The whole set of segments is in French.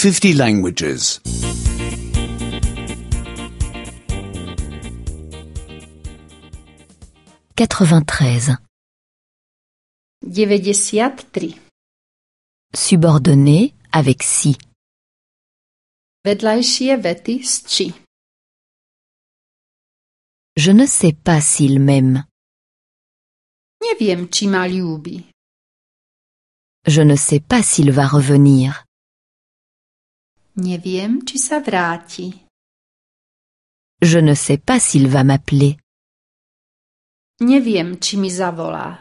50 languages. 93. 93. Subordonné avec si. Vedľajšie vety s či. Je ne sais pas s'il m'aime. Neviem, či ma ľúbi. Je ne sais pas s'il va revenir. Neviem, či sa vráti. Je ne sais pas s'il va m'appeler. Neviem, či mi zavolá.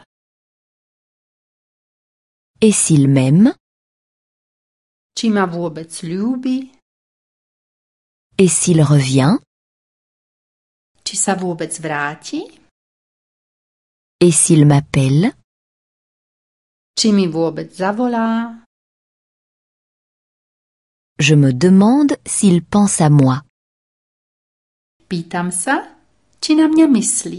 Et s'il m'aime? Či ma vôbec ľúbi. Et s'il revient? Či sa vôbec vráti. Et s'il m'appelle? Či mi vôbec zavolá. Je me demande s'il pense à moi. Pýtam sa, či na mňa myslí.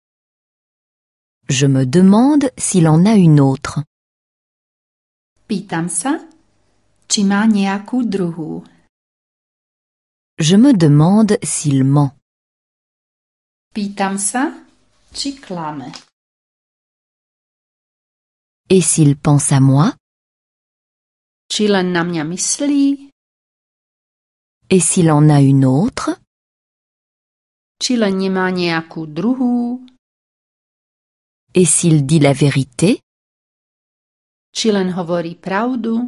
Je me demande s'il en a une autre. Pýtam sa, či má nejakú druhú. Je me demande s'il ment. Pýtam sa, či klame. Et s'il pense à moi? Či len na mňa myslí. Et s'il en a une autre? Či len nemá nejakú druhú. Et s'il dit la vérité? Či len hovorí pravdu.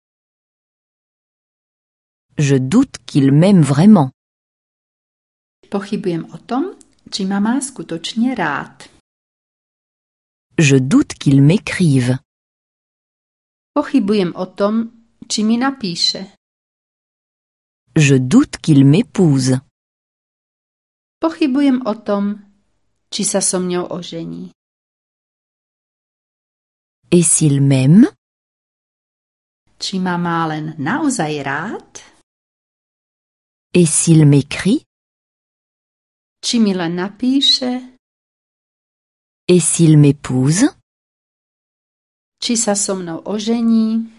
Je doute qu'il m'aime vraiment. Pochybujem o tom, či ma má skutočne rád. Je doute qu'il m'écrive. Pochybujem o tom, či mi napíše. Je doute qu'il m'épouse. Pochybujem o tom, či sa so mňou ožení. Et s'il m'aime? Či ma má len naozaj rád? Et s'il m'écrit? Či mi len napíše? Et s'il m'épouse? Či sa so mnou ožení?